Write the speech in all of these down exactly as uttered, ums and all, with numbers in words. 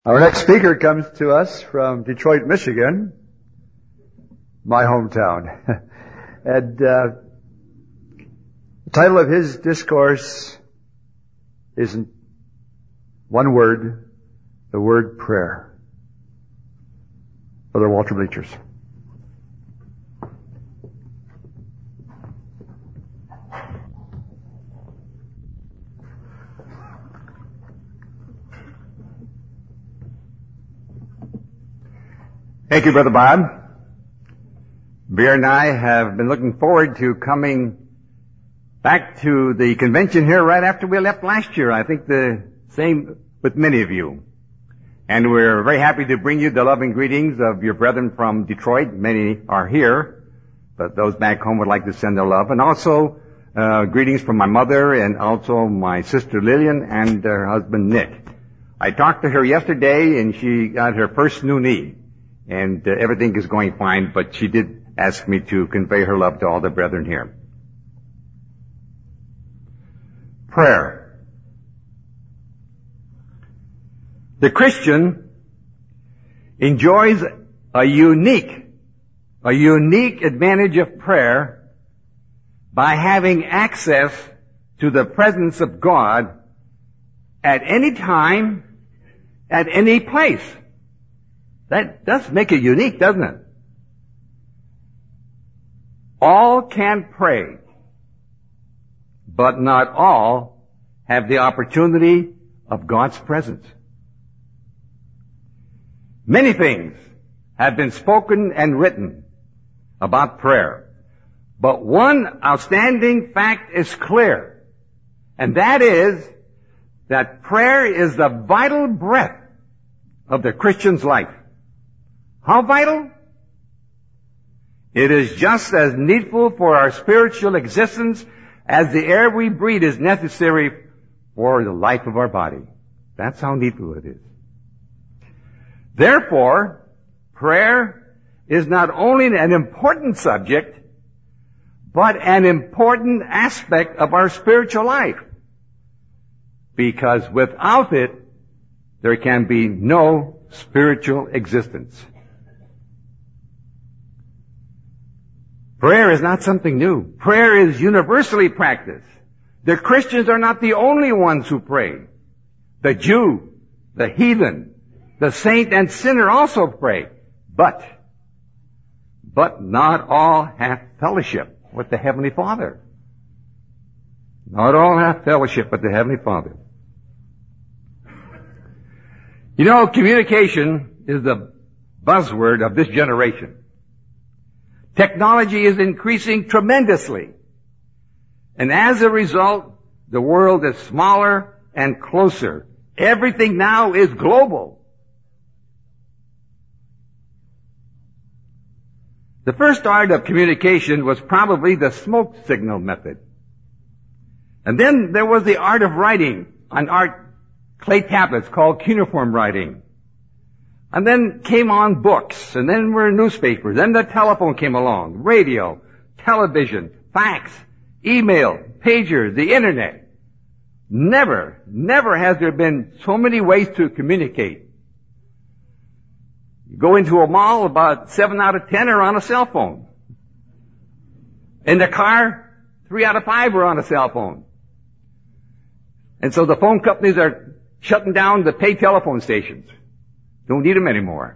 Our next speaker comes to us from Detroit, Michigan, my hometown. and uh, the title of his discourse is in one word, the word prayer. Brother Walter Bleachers. Thank you, Brother Bob. Bear and I have been looking forward to coming back to the convention here right after we left last year. I think the same with many of you. And we're very happy to bring you the loving greetings of your brethren from Detroit. Many are here, but those back home would like to send their love. And also uh, greetings from my mother and also my sister Lillian and her husband Nick. I talked to her yesterday and she got her first new knee. And uh, everything is going fine, but she did ask me to convey her love to all the brethren here. Prayer. The Christian enjoys a unique, a unique advantage of prayer by having access to the presence of God at any time, at any place. That does make it unique, doesn't it? All can pray, but not all have the opportunity of God's presence. Many things have been spoken and written about prayer, but one outstanding fact is clear, and that is that prayer is the vital breath of the Christian's life. How vital? It is just as needful for our spiritual existence as the air we breathe is necessary for the life of our body. That's how needful it is. Therefore, prayer is not only an important subject, but an important aspect of our spiritual life. Because without it, there can be no spiritual existence. Prayer is not something new. Prayer is universally practiced. The Christians are not the only ones who pray. The Jew, the heathen, the saint and sinner also pray. But, but not all have fellowship with the Heavenly Father. Not all have fellowship with the Heavenly Father. You know, communication is the buzzword of this generation. Technology is increasing tremendously. And as a result, the world is smaller and closer. Everything now is global. The first art of communication was probably the smoke signal method. And then there was the art of writing on art clay tablets called cuneiform writing. And then came on books, and then were newspapers, then the telephone came along, radio, television, fax, email, pager, the internet. Never, never has there been so many ways to communicate. You go into a mall, about seven out of ten are on a cell phone. In the car, three out of five are on a cell phone. And so the phone companies are shutting down the paid telephone stations. Don't need them anymore.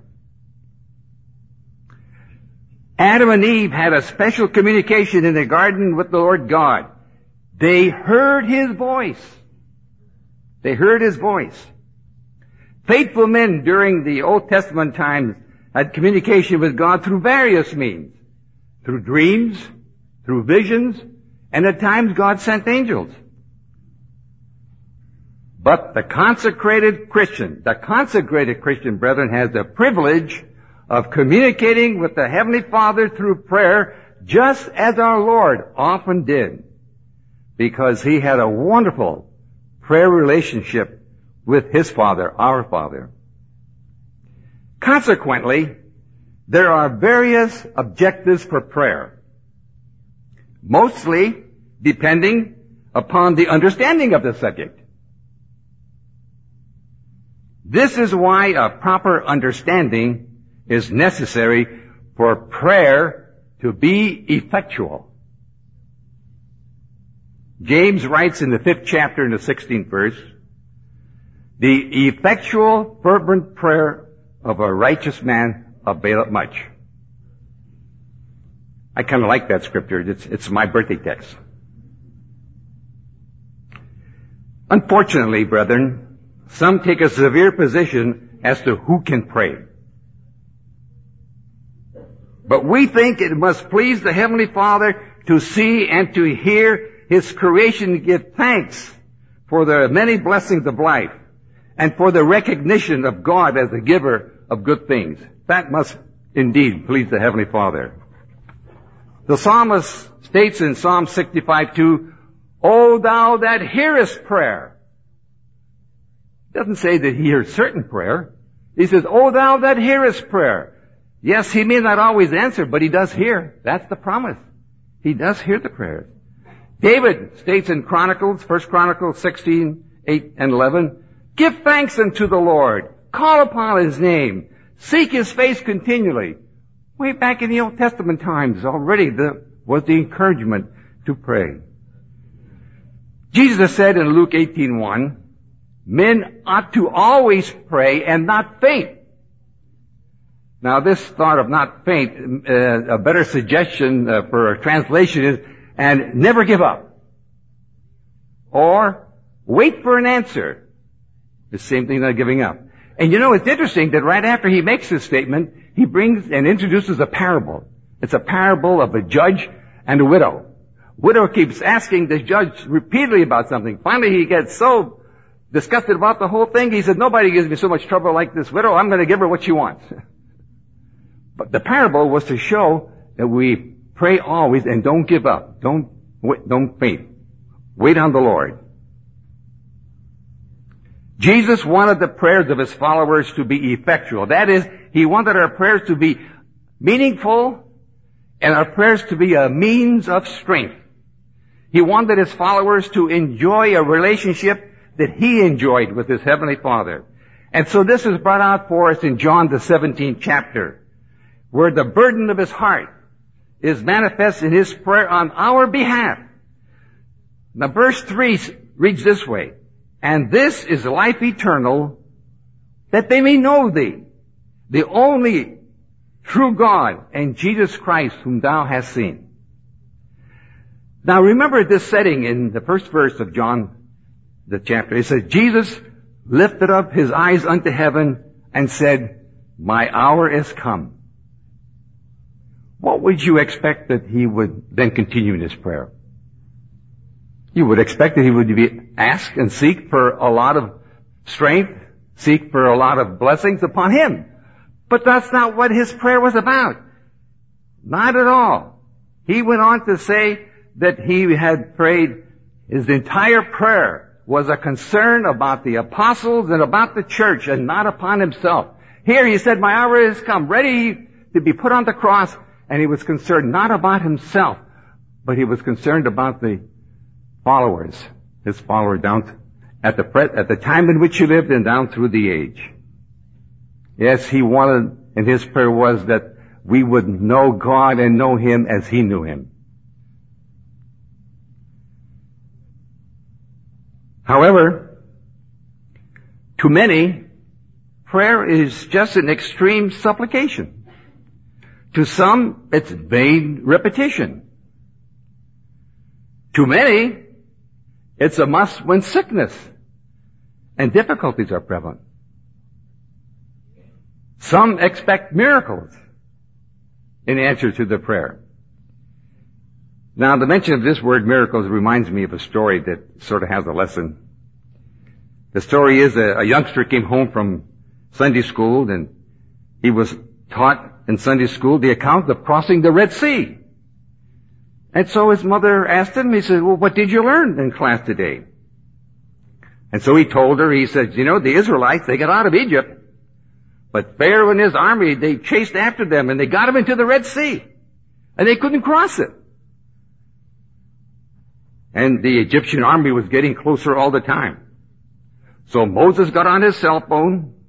Adam and Eve had a special communication in the garden with the Lord God. They heard His voice. They heard His voice. Faithful men during the Old Testament times had communication with God through various means. Through dreams, through visions, and at times God sent angels. But the consecrated Christian, the consecrated Christian, brethren, has the privilege of communicating with the Heavenly Father through prayer, just as our Lord often did, because He had a wonderful prayer relationship with His Father, our Father. Consequently, there are various objectives for prayer, mostly depending upon the understanding of the subject. This is why a proper understanding is necessary for prayer to be effectual. James writes in the fifth chapter in the sixteenth verse, the effectual fervent prayer of a righteous man availeth much. I kind of like that scripture. It's, it's my birthday text. Unfortunately, brethren, some take a severe position as to who can pray. But we think it must please the Heavenly Father to see and to hear His creation give thanks for the many blessings of life and for the recognition of God as the giver of good things. That must indeed please the Heavenly Father. The psalmist states in Psalm sixty-five two, O thou that hearest prayer. It doesn't say that he hears certain prayer. He says, O thou that hearest prayer. Yes, he may not always answer, but he does hear. That's the promise. He does hear the prayers. David states in Chronicles, First Chronicles sixteen, eight and eleven, give thanks unto the Lord. Call upon His name. Seek His face continually. Way back in the Old Testament times already there was the encouragement to pray. Jesus said in Luke eighteen one, men ought to always pray and not faint. Now this thought of not faint, uh, a better suggestion uh, for a translation is, and never give up. Or wait for an answer. The same thing, not giving up. And you know, it's interesting that right after he makes this statement, he brings and introduces a parable. It's a parable of a judge and a widow. Widow keeps asking the judge repeatedly about something. Finally, he gets so disgusted about the whole thing, he said, nobody gives me so much trouble like this widow. I'm going to give her what she wants. But the parable was to show that we pray always and don't give up. Don't, don't faint. Wait on the Lord. Jesus wanted the prayers of His followers to be effectual. That is, He wanted our prayers to be meaningful and our prayers to be a means of strength. He wanted His followers to enjoy a relationship that He enjoyed with His Heavenly Father. And so this is brought out for us in John the seventeenth chapter, where the burden of His heart is manifest in His prayer on our behalf. Now verse three reads this way, and this is life eternal, that they may know Thee, the only true God, and Jesus Christ, whom Thou hast seen. Now remember this setting in the first verse of John, the chapter. It says, Jesus lifted up His eyes unto heaven and said, my hour is come. What would you expect that He would then continue in His prayer? You would expect that He would be ask and seek for a lot of strength, seek for a lot of blessings upon Him. But that's not what His prayer was about. Not at all. He went on to say that He had prayed, His entire prayer was a concern about the apostles and about the church and not upon Himself. Here He said, my hour is come, ready to be put on the cross, and He was concerned not about Himself, but He was concerned about the followers, His followers down at the at the time in which He lived and down through the age. Yes, He wanted, and His prayer was that we would know God and know Him as He knew Him. However, to many, prayer is just an extreme supplication. To some, it's vain repetition. To many, it's a must when sickness and difficulties are prevalent. Some expect miracles in answer to the prayer. Now, the mention of this word miracles reminds me of a story that sort of has a lesson. The story is a, a youngster came home from Sunday school, and he was taught in Sunday school the account of crossing the Red Sea. And so his mother asked him, he said, well, what did you learn in class today? And so he told her, he said, you know, the Israelites, they got out of Egypt, but Pharaoh and his army, they chased after them, and they got them into the Red Sea, and they couldn't cross it. And the Egyptian army was getting closer all the time. So Moses got on his cell phone,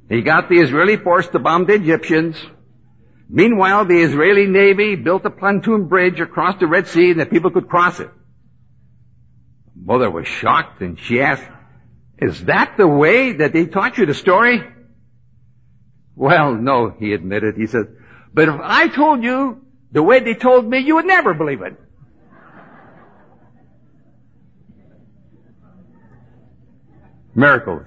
He got the Israeli force to bomb the Egyptians. Meanwhile, the Israeli Navy built a pontoon bridge across the Red Sea and that people could cross it. Mother was shocked and she asked, "Is that the way that they taught you the story?" "Well, no," he admitted. He said, "but if I told you the way they told me, you would never believe it." Miracles.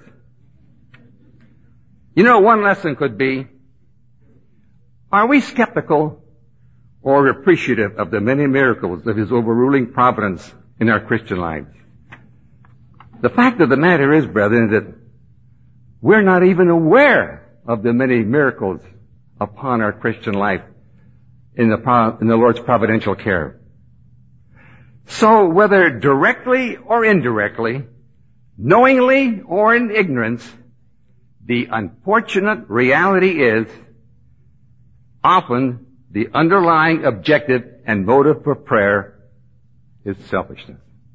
You know, one lesson could be, are we skeptical or appreciative of the many miracles of His overruling providence in our Christian lives? The fact of the matter is, brethren, that we're not even aware of the many miracles upon our Christian life in the, in the Lord's providential care. So whether directly or indirectly, knowingly or in ignorance, the unfortunate reality is often the underlying objective and motive for prayer is selfishness.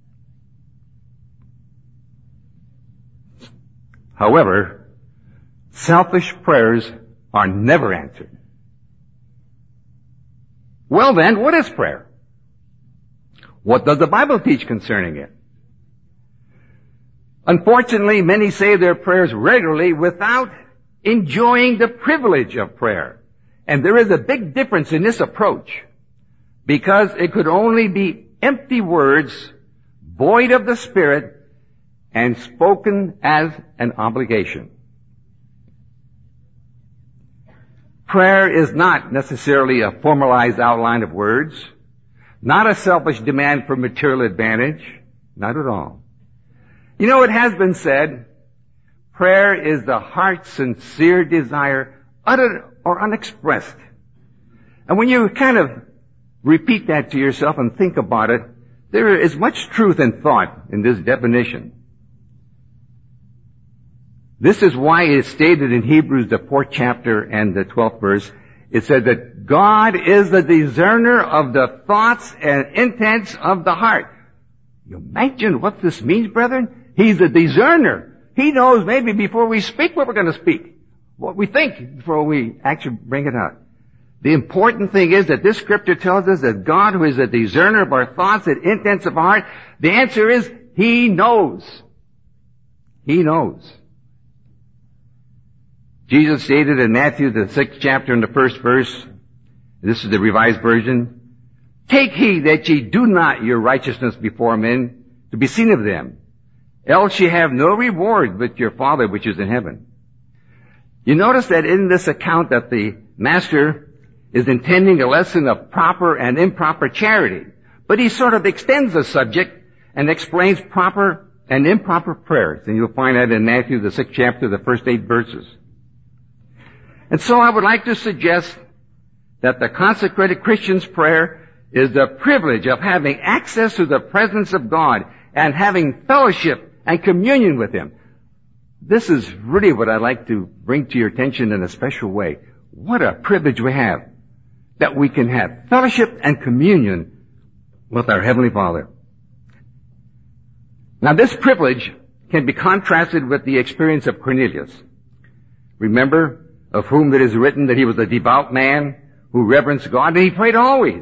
However, selfish prayers are never answered. Well then, what is prayer? What does the Bible teach concerning it? Unfortunately, many say their prayers regularly without enjoying the privilege of prayer. And there is a big difference in this approach, because it could only be empty words, void of the Spirit, and spoken as an obligation. Prayer is not necessarily a formalized outline of words, not a selfish demand for material advantage, not at all. You know, it has been said, prayer is the heart's sincere desire, uttered or unexpressed. And when you kind of repeat that to yourself and think about it, there is much truth and thought in this definition. This is why it is stated in Hebrews, the fourth chapter and the twelfth verse. It said that God is the discerner of the thoughts and intents of the heart. You imagine what this means, brethren? He's a discerner. He knows maybe before we speak what we're going to speak, what we think before we actually bring it out. The important thing is that this scripture tells us that God, who is a discerner of our thoughts and intents of our heart, the answer is He knows. He knows. Jesus stated in Matthew, the sixth chapter and the first verse, this is the Revised Version, "Take heed that ye do not your righteousness before men to be seen of them, else ye have no reward with your Father which is in heaven." You notice that in this account that the Master is intending a lesson of proper and improper charity, but he sort of extends the subject and explains proper and improper prayers. And you'll find that in Matthew, the sixth chapter, the first eight verses. And so I would like to suggest that the consecrated Christian's prayer is the privilege of having access to the presence of God and having fellowship and communion with Him. This is really what I'd like to bring to your attention in a special way. What a privilege we have that we can have fellowship and communion with our Heavenly Father. Now this privilege can be contrasted with the experience of Cornelius. Remember, of whom it is written that he was a devout man who reverenced God, and he prayed always.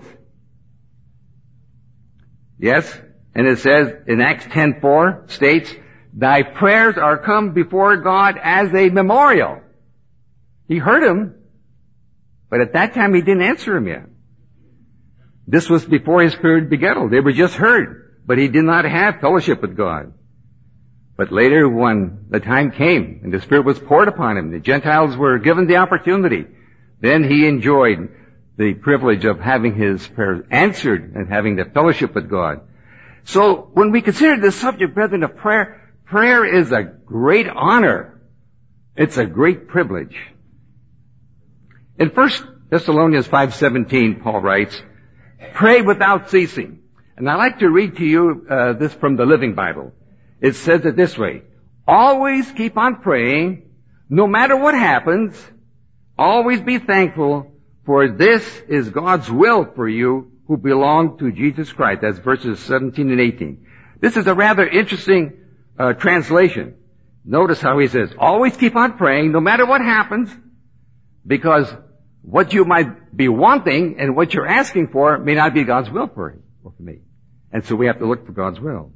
Yes, and it says in Acts ten four states, "Thy prayers are come before God as a memorial." He heard him, but at that time he didn't answer him yet. This was before his spirit begettal. They were just heard, but he did not have fellowship with God. But later, when the time came and the Spirit was poured upon him, the Gentiles were given the opportunity, then he enjoyed the privilege of having his prayers answered and having the fellowship with God. So when we consider this subject, brethren, of prayer, prayer is a great honor. It's a great privilege. In First Thessalonians five seventeen, Paul writes, "Pray without ceasing." And I'd like to read to you uh, this from the Living Bible. It says it this way: "Always keep on praying, no matter what happens. Always be thankful, for this is God's will for you who belong to Jesus Christ." That's verses seventeen and eighteen. This is a rather interesting uh, translation. Notice how he says, always keep on praying, no matter what happens, because what you might be wanting and what you're asking for may not be God's will for you or for me. And so we have to look for God's will.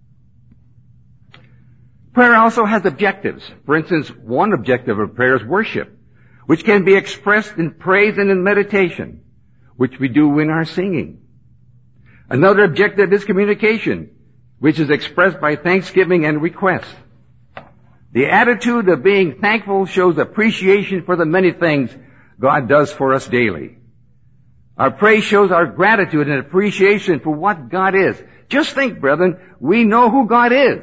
Prayer also has objectives. For instance, one objective of prayer is worship, which can be expressed in praise and in meditation, which we do in our singing. Another objective is communication, which is expressed by thanksgiving and request. The attitude of being thankful shows appreciation for the many things God does for us daily. Our praise shows our gratitude and appreciation for what God is. Just think, brethren, we know who God is.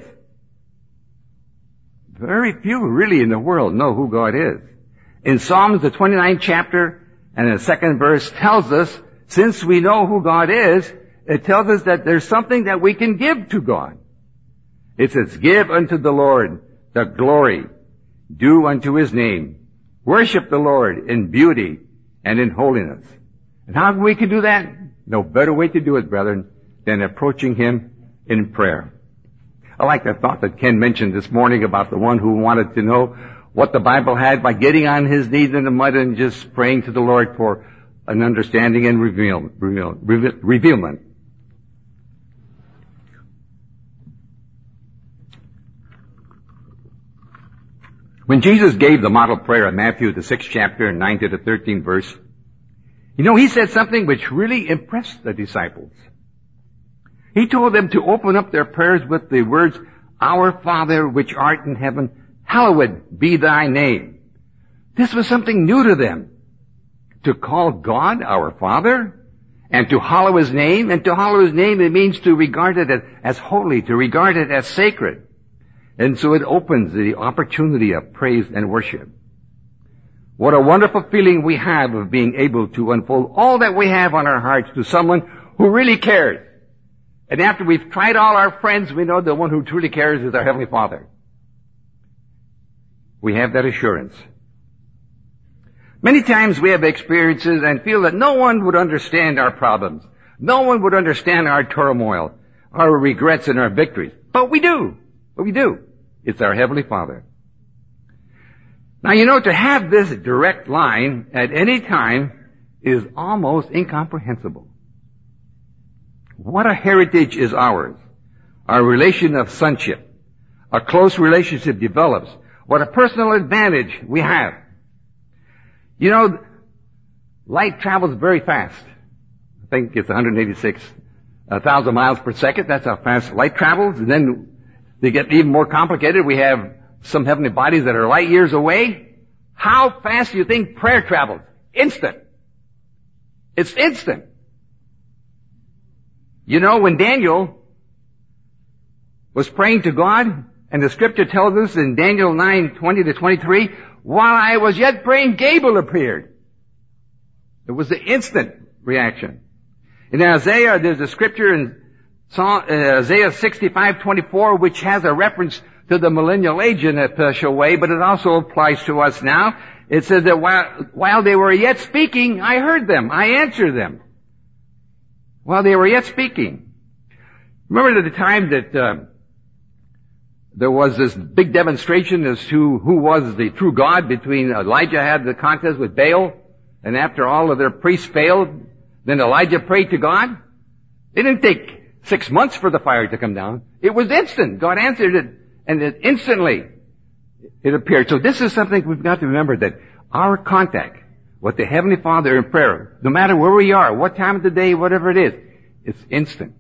Very few really in the world know who God is. In Psalms, the twenty-ninth chapter and the second verse tells us, since we know who God is, it tells us that there's something that we can give to God. It says, give unto the Lord the glory due unto his name. Worship the Lord in beauty and in holiness. And how we can do that? No better way to do it, brethren, than approaching him in prayer. I like that thought that Ken mentioned this morning about the one who wanted to know what the Bible had by getting on his knees in the mud and just praying to the Lord for an understanding and reveal, reveal, reveal, revealment. When Jesus gave the model prayer in Matthew, the sixth chapter, nine to the thirteenth verse, you know, he said something which really impressed the disciples. He told them to open up their prayers with the words, Our Father which art in heaven, hallowed be thy name. This was something new to them. To call God our Father, and to hallow his name, and to hallow his name, it means to regard it as holy, to regard it as sacred. And so it opens the opportunity of praise and worship. What a wonderful feeling we have of being able to unfold all that we have on our hearts to someone who really cares. And after we've tried all our friends, we know the one who truly cares is our Heavenly Father. We have that assurance. Many times we have experiences and feel that no one would understand our problems. No one would understand our turmoil, our regrets and our victories. But we do. But we do. It's our Heavenly Father. Now, you know, to have this direct line at any time is almost incomprehensible. What a heritage is ours. Our relation of sonship. A close relationship develops. What a personal advantage we have. You know, light travels very fast. I think it's one hundred eighty-six thousand miles per second. That's how fast light travels. And then they get even more complicated. We have some heavenly bodies that are light years away. How fast do you think prayer travels? Instant. It's instant. You know, when Daniel was praying to God, and the scripture tells us in Daniel nine, twenty to twenty-three, while I was yet praying, Gabriel appeared. It was the instant reaction. In Isaiah, there's a scripture in Psalm, uh, Isaiah sixty-five, twenty-four, which has a reference to the millennial age in a special way, but it also applies to us now. It says that while, while they were yet speaking, I heard them. I answered them. While they were yet speaking. Remember at the time that uh, there was this big demonstration as to who was the true God between Elijah had the contest with Baal, and after all of their priests failed, then Elijah prayed to God. It didn't take six months for the fire to come down. It was instant. God answered it, and it instantly it appeared. So this is something we've got to remember, that our contact with the Heavenly Father in prayer, no matter where we are, what time of the day, whatever it is, it's instant.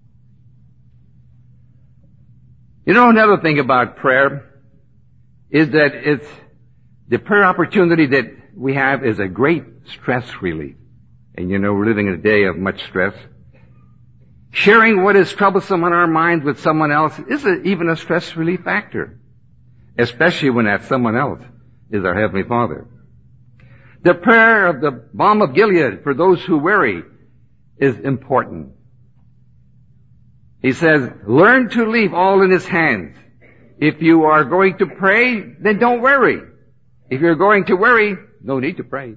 You know, another thing about prayer is that it's the prayer opportunity that we have is a great stress relief. And you know, we're living in a day of much stress. Sharing what is troublesome on our minds with someone else is a, even a stress relief factor, especially when that someone else is our Heavenly Father. The prayer of the balm of Gilead for those who weary is important. He says, learn to leave all in His hands. If you are going to pray, then don't worry. If you're going to worry, no need to pray.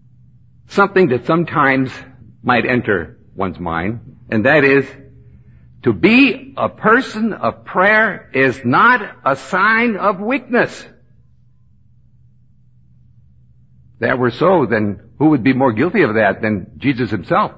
Something that sometimes might enter one's mind, and that is To be a person of prayer is not a sign of weakness. If that were so, then who would be more guilty of that than Jesus himself?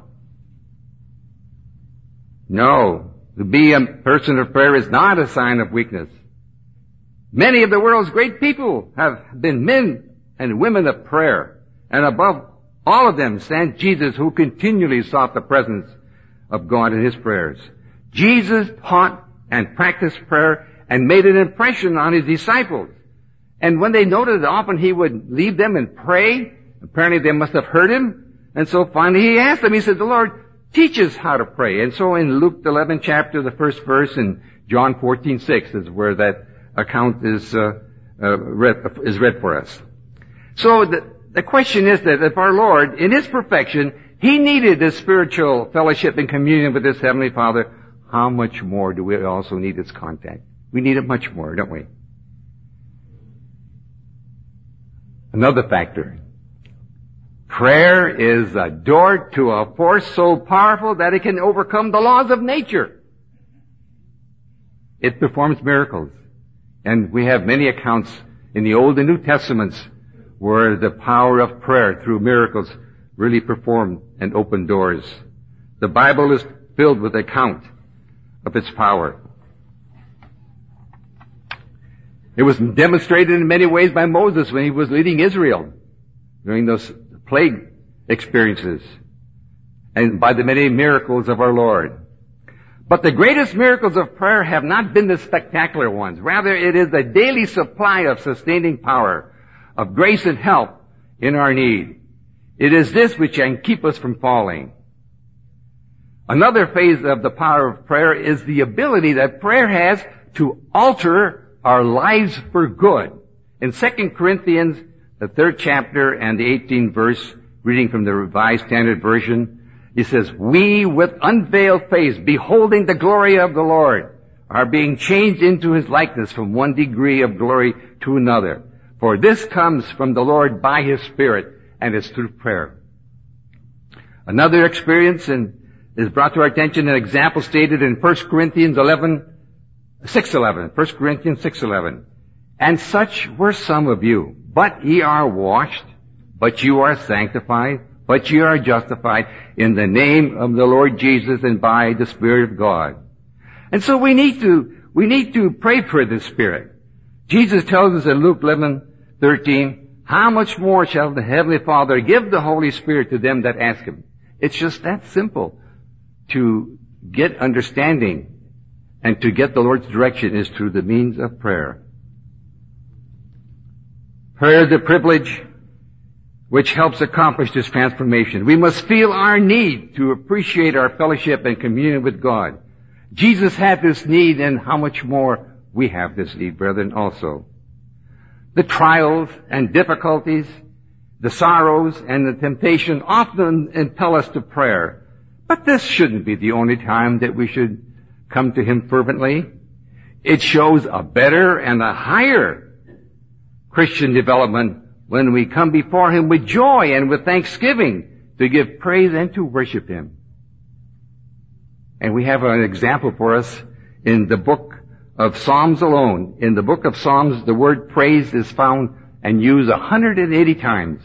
No. To be a person of prayer is not a sign of weakness. Many of the world's great people have been men and women of prayer. And above all of them stands Jesus, who continually sought the presence of God in his prayers. Jesus taught and practiced prayer and made an impression on his disciples. And when they noted that often he would leave them and pray, apparently they must have heard him. And so finally he asked them, he said, the Lord, teach us how to pray. And so in Luke eleventh chapter, the first verse, and John fourteen six is where that account is, uh, uh, read, is read for us. So the, the question is that if our Lord, in his perfection, he needed this spiritual fellowship and communion with his Heavenly Father, how much more do we also need its contact? We need it much more, don't we? Another factor. Prayer is a door to a force so powerful that it can overcome the laws of nature. It performs miracles. And we have many accounts in the Old and New Testaments where the power of prayer through miracles really performed and opened doors. The Bible is filled with account of its power. It was demonstrated in many ways by Moses when he was leading Israel during those plague experiences, and by the many miracles of our Lord. But the greatest miracles of prayer have not been the spectacular ones. Rather, it is the daily supply of sustaining power, of grace and help in our need. It is this which can keep us from falling. Another phase of the power of prayer is the ability that prayer has to alter our lives for good. In Second Corinthians, the third chapter and the eighteenth verse, reading from the Revised Standard Version, he says, we with unveiled face, beholding the glory of the Lord, are being changed into his likeness from one degree of glory to another. For this comes from the Lord by his Spirit, and is through prayer. Another experience and is brought to our attention, an example stated in First Corinthians eleven, six eleven. First Corinthians six eleven. And such were some of you, but ye are washed, but you are sanctified, but you are justified in the name of the Lord Jesus and by the Spirit of God. And so we need to, we need to pray for the Spirit. Jesus tells us in Luke eleven thirteen, how much more shall the Heavenly Father give the Holy Spirit to them that ask him? It's just that simple. To get understanding and to get the Lord's direction is through the means of prayer. Prayer is a privilege which helps accomplish this transformation. We must feel our need to appreciate our fellowship and communion with God. Jesus had this need, and how much more we have this need, brethren, also. The trials and difficulties, the sorrows and the temptation often impel us to prayer. But this shouldn't be the only time that we should come to him fervently. It shows a better and a higher Christian development when we come before him with joy and with thanksgiving to give praise and to worship him. And we have an example for us in the book of Psalms alone. In the book of Psalms, the word praise is found and used one hundred eighty times.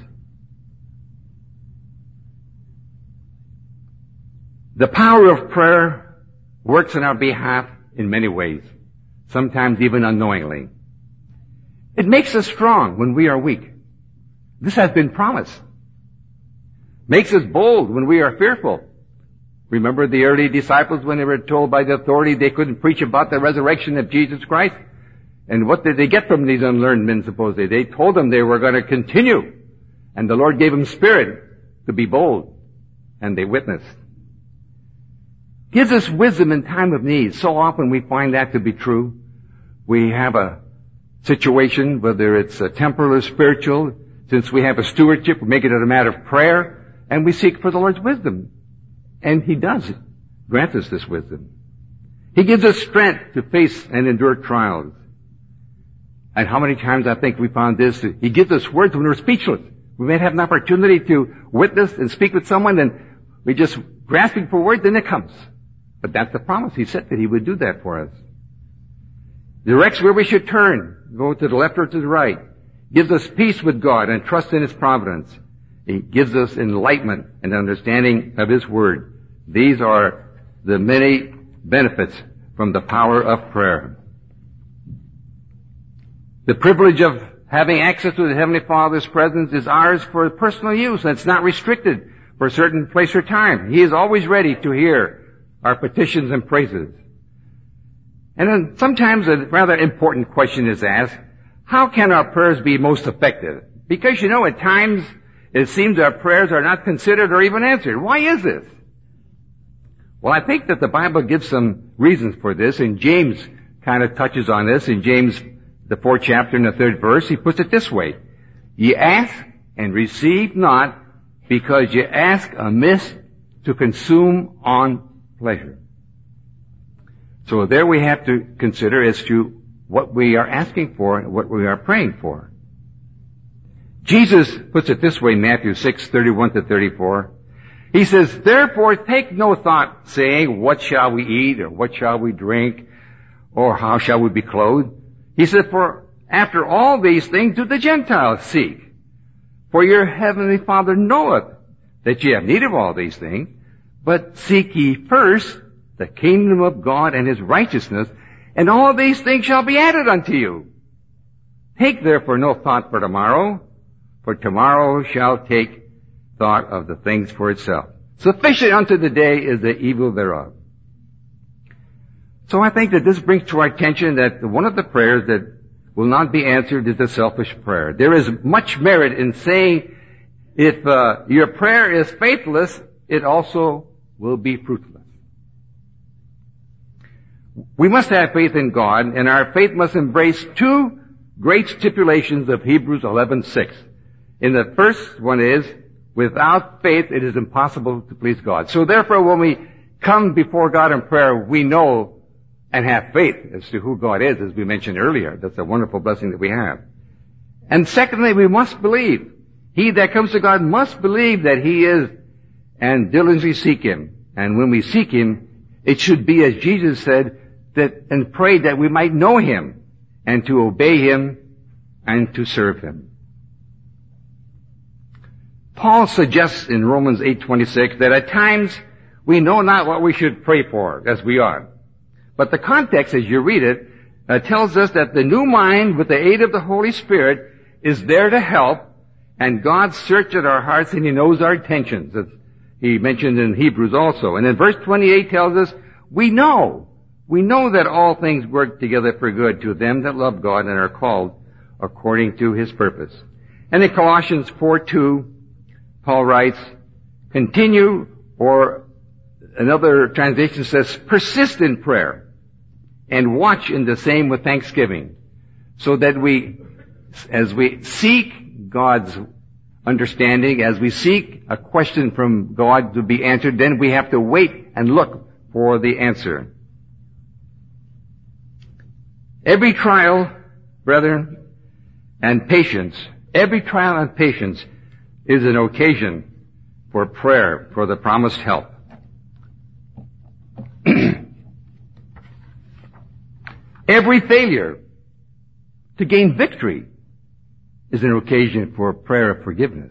The power of prayer works on our behalf in many ways, sometimes even unknowingly. It makes us strong when we are weak. This has been promised. Makes us bold when we are fearful. Remember the early disciples when they were told by the authority they couldn't preach about the resurrection of Jesus Christ? And what did they get from these unlearned men, supposedly? They told them they were going to continue. And the Lord gave them spirit to be bold. And they witnessed. Gives us wisdom in time of need. So often we find that to be true. We have a situation, whether it's a temporal or spiritual, since we have a stewardship, we make it a matter of prayer, and we seek for the Lord's wisdom. And he does grant us this wisdom. He gives us strength to face and endure trials. And how many times I think we found this, he gives us words when we're speechless. We may have an opportunity to witness and speak with someone, and we just grasping for words, then it comes. But that's the promise. He said that He would do that for us. Directs where we should turn, go to the left or to the right. Gives us peace with God and trust in His providence. He gives us enlightenment and understanding of His Word. These are the many benefits from the power of prayer. The privilege of having access to the Heavenly Father's presence is ours for personal use. It's not restricted for a certain place or time. He is always ready to hear our petitions and praises. And then sometimes a rather important question is asked, how can our prayers be most effective? Because, you know, at times it seems our prayers are not considered or even answered. Why is this? Well, I think that the Bible gives some reasons for this, and James kind of touches on this. In James, the fourth chapter and the third verse, he puts it this way. Ye ask and receive not, because ye ask amiss to consume on pleasure. So there we have to consider as to what we are asking for and what we are praying for. Jesus puts it this way in Matthew six, thirty-one to thirty-four. He says, therefore take no thought, saying, what shall we eat, or what shall we drink, or how shall we be clothed? He said, for after all these things do the Gentiles seek. For your heavenly Father knoweth that ye have need of all these things. But seek ye first the kingdom of God and His righteousness, and all these things shall be added unto you. Take therefore no thought for tomorrow, for tomorrow shall take thought of the things for itself. Sufficient unto the day is the evil thereof. So I think that this brings to our attention that one of the prayers that will not be answered is the selfish prayer. There is much merit in saying, if uh, your prayer is faithless, it also will be fruitless. We must have faith in God, and our faith must embrace two great stipulations of Hebrews eleven six. In the first one is, without faith it is impossible to please God. So therefore when we come before God in prayer, we know and have faith as to who God is, as we mentioned earlier. That's a wonderful blessing that we have. And secondly, we must believe. He that comes to God must believe that He is, and diligently seek Him. And when we seek Him, it should be as Jesus said, that and pray that we might know Him, and to obey Him, and to serve Him. Paul suggests in Romans eight twenty-six that at times we know not what we should pray for, as we ought. But the context, as you read it, uh, tells us that the new mind, with the aid of the Holy Spirit, is there to help, and God searches our hearts and He knows our intentions, as He mentioned in Hebrews also. And in verse twenty-eight tells us, we know, we know that all things work together for good to them that love God and are called according to His purpose. And in Colossians four two, Paul writes, continue, or another translation says, persist in prayer, and watch in the same with thanksgiving, so that we, as we seek God's understanding, as we seek a question from God to be answered, then we have to wait and look for the answer. Every trial, brethren, and patience, every trial and patience is an occasion for prayer, for the promised help. Every failure to gain victory is an occasion for prayer of forgiveness.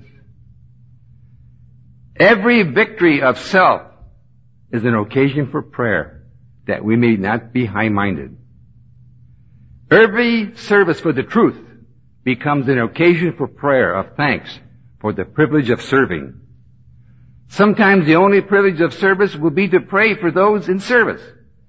Every victory of self is an occasion for prayer, that we may not be high-minded. Every service for the truth becomes an occasion for prayer of thanks for the privilege of serving. Sometimes the only privilege of service will be to pray for those in service.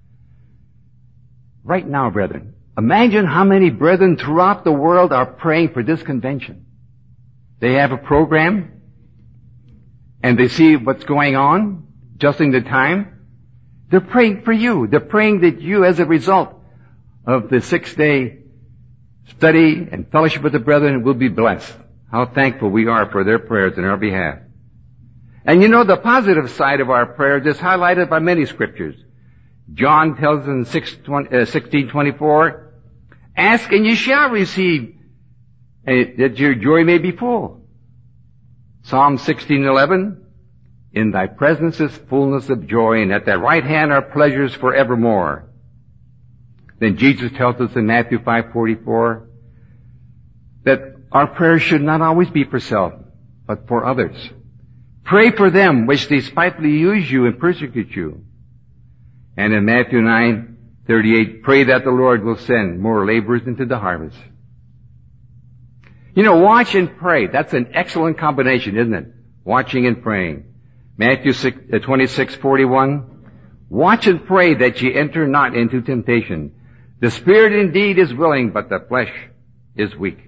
Right now, brethren, imagine how many brethren throughout the world are praying for this convention. They have a program, and they see what's going on, adjusting the time. They're praying for you. They're praying that you, as a result of the six-day study and fellowship with the brethren, will be blessed. How thankful we are for their prayers in our behalf. And you know, the positive side of our prayers is highlighted by many scriptures. John tells us in sixteen twenty-four, ask and you shall receive, that your joy may be full. Psalm sixteen eleven, In thy presence is fullness of joy, and at thy right hand are pleasures forevermore. Then Jesus tells us in Matthew five forty-four that our prayers should not always be for self, but for others. Pray for them which despitefully use you and persecute you. And in Matthew nine thirty-eight, pray that the Lord will send more laborers into the harvest. You know, watch and pray. That's an excellent combination, isn't it? Watching and praying. Matthew twenty-six forty-one, watch and pray that ye enter not into temptation. The spirit indeed is willing, but the flesh is weak.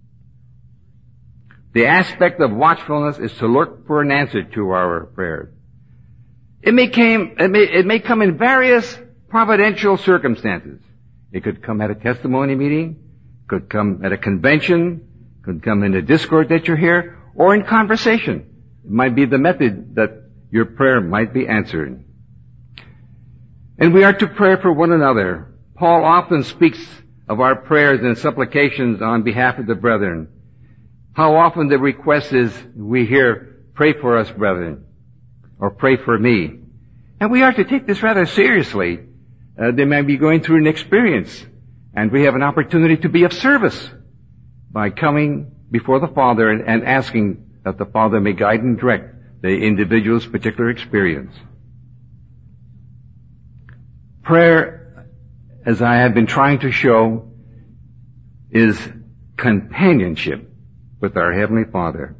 The aspect of watchfulness is to look for an answer to our prayers. It may, came, it may, it may come in various providential circumstances. It could come at a testimony meeting, could come at a convention, could come in a discord that you're here, or in conversation. It might be the method that your prayer might be answered. And we are to pray for one another. Paul often speaks of our prayers and supplications on behalf of the brethren. How often the request is, we hear, pray for us, brethren, or pray for me. And we are to take this rather seriously. Uh, they may be going through an experience, and we have an opportunity to be of service by coming before the Father and, and asking that the Father may guide and direct the individual's particular experience. Prayer, as I have been trying to show, is companionship with our Heavenly Father.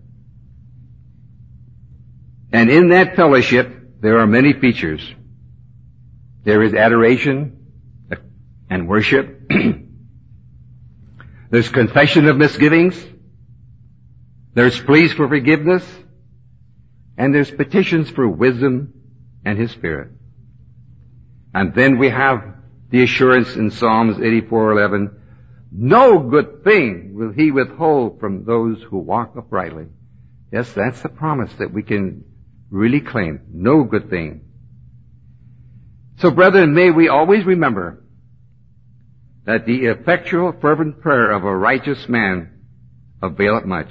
And in that fellowship, there are many features. There is adoration and worship. There's confession of misgivings. There's pleas for forgiveness. And there's petitions for wisdom and His Spirit. And then we have the assurance in Psalms eighty-four eleven, no good thing will He withhold from those who walk uprightly. Yes, that's the promise that we can really claim. No good thing. So brethren, may we always remember that the effectual fervent prayer of a righteous man availeth much.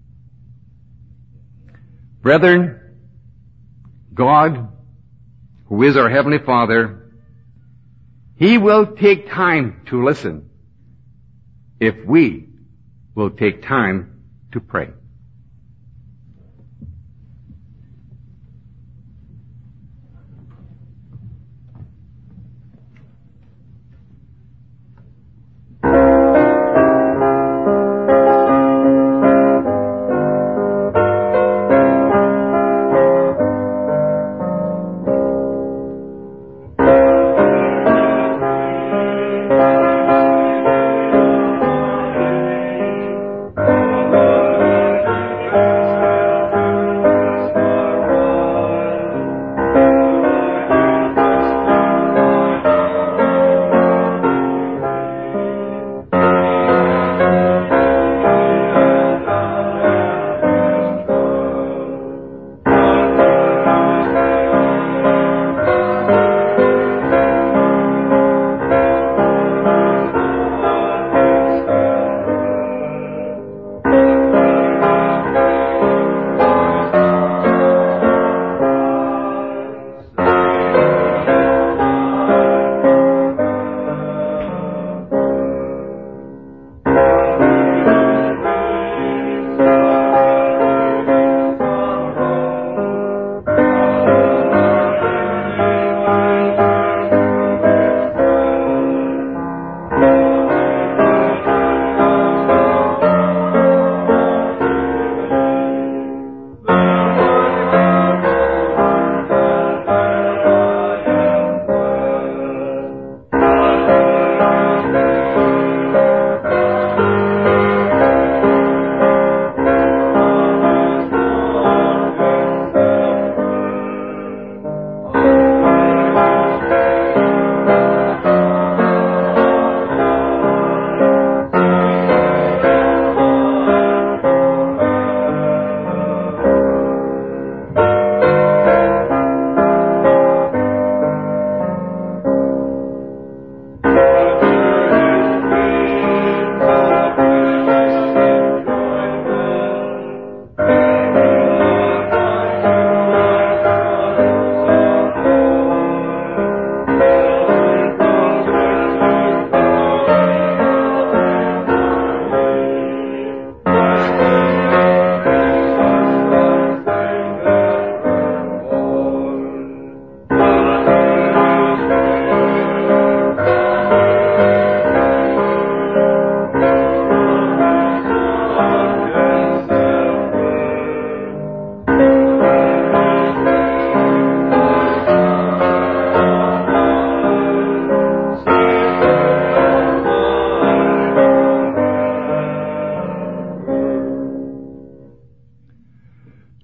Brethren, God, who is our Heavenly Father, He will take time to listen if we will take time to pray.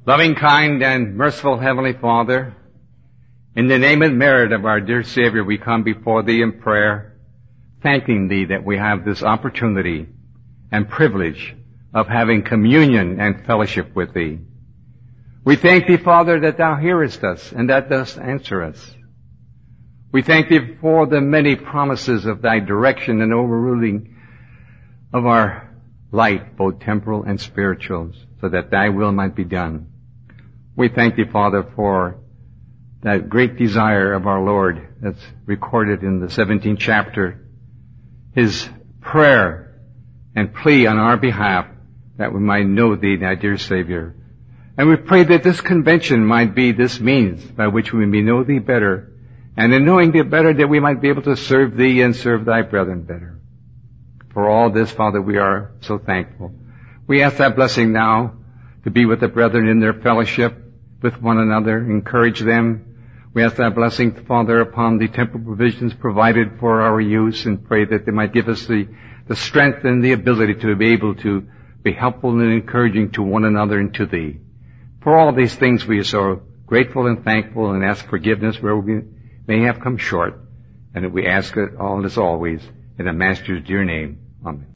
Loving, kind, and merciful Heavenly Father, in the name and merit of our dear Savior, we come before Thee in prayer, thanking Thee that we have this opportunity and privilege of having communion and fellowship with Thee. We thank Thee, Father, that Thou hearest us and that dost answer us. We thank Thee for the many promises of Thy direction and overruling of our life, both temporal and spiritual, so that Thy will might be done. We thank Thee, Father, for that great desire of our Lord that's recorded in the seventeenth chapter, His prayer and plea on our behalf that we might know Thee, Thy dear Savior. And we pray that this convention might be this means by which we may know Thee better, and in knowing Thee better that we might be able to serve Thee and serve Thy brethren better. For all this, Father, we are so thankful. We ask Thy blessing now to be with the brethren in their fellowship with one another, encourage them. We ask Thy blessing, Father, upon the temporal provisions provided for our use, and pray that they might give us the, the strength and the ability to be able to be helpful and encouraging to one another and to Thee. For all these things we are so grateful and thankful, and ask forgiveness where we may have come short. And we ask it all as always in the Master's dear name. Amen.